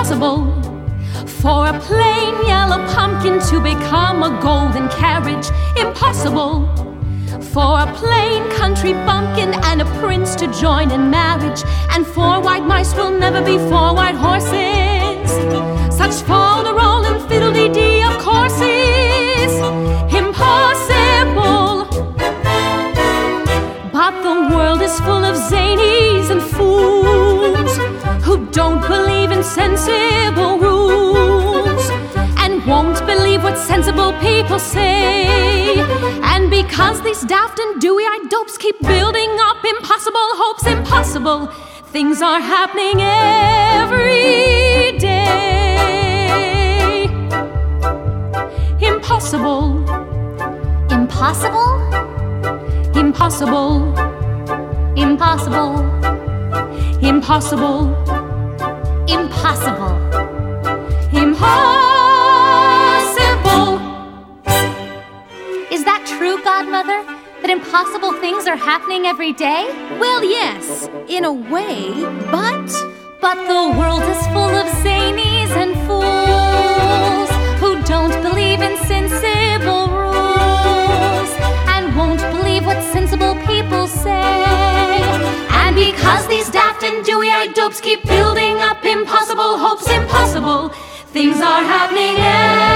impossible for a plain yellow pumpkin to become a golden carriage. Impossible for a plain country bumpkin and a prince to join in marriage. And 4 white mice will never be 4 white horses. Such fol-de-rol and fiddle-dee-dee of course is impossible. But the world is full of zanies and fools who don't believe in sensible rules and won't believe what sensible people say. And because these daft and dewy-eyed dopes keep building up impossible hopes, impossible things are happening every day. Impossible. Impossible? Impossible. Impossible. Impossible. Impossible. Impossible. Is that true, Godmother? That impossible things are happening every day? Well, yes, in a way, but the world is full of zanies and fools who don't believe in sensible rules and won't believe what sensible people say. And because these daft and dewy-eyed dopes keep building up impossible hopes, impossible things are happening